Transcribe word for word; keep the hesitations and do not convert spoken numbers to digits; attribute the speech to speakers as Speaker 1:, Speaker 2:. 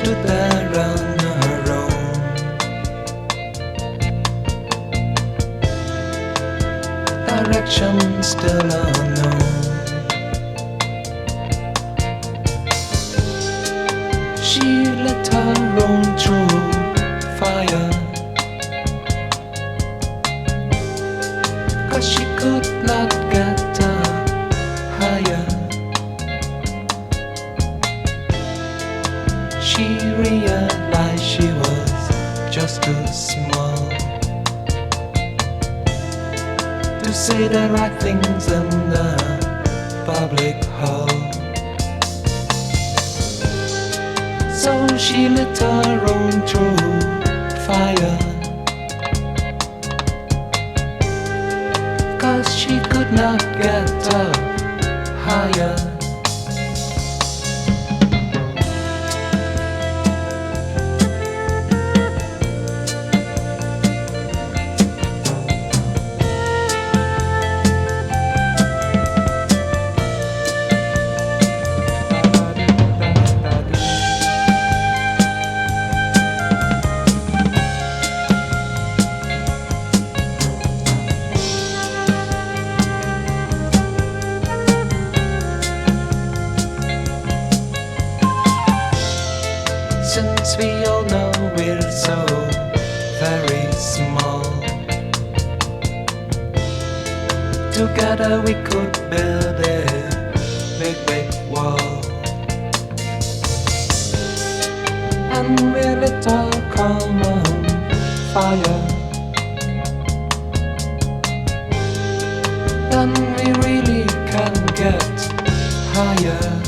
Speaker 1: stood there on her own. Direction still unknown. She let her own through fire, 'cause she could not get up higher. She realized she was just too small to say the right things in the public hall. So she lit her own through fire, 'cause she could not get up higher. Since we all know we're so very small, together we could build a big, big wall. And we lit our common fire, then we really can get higher.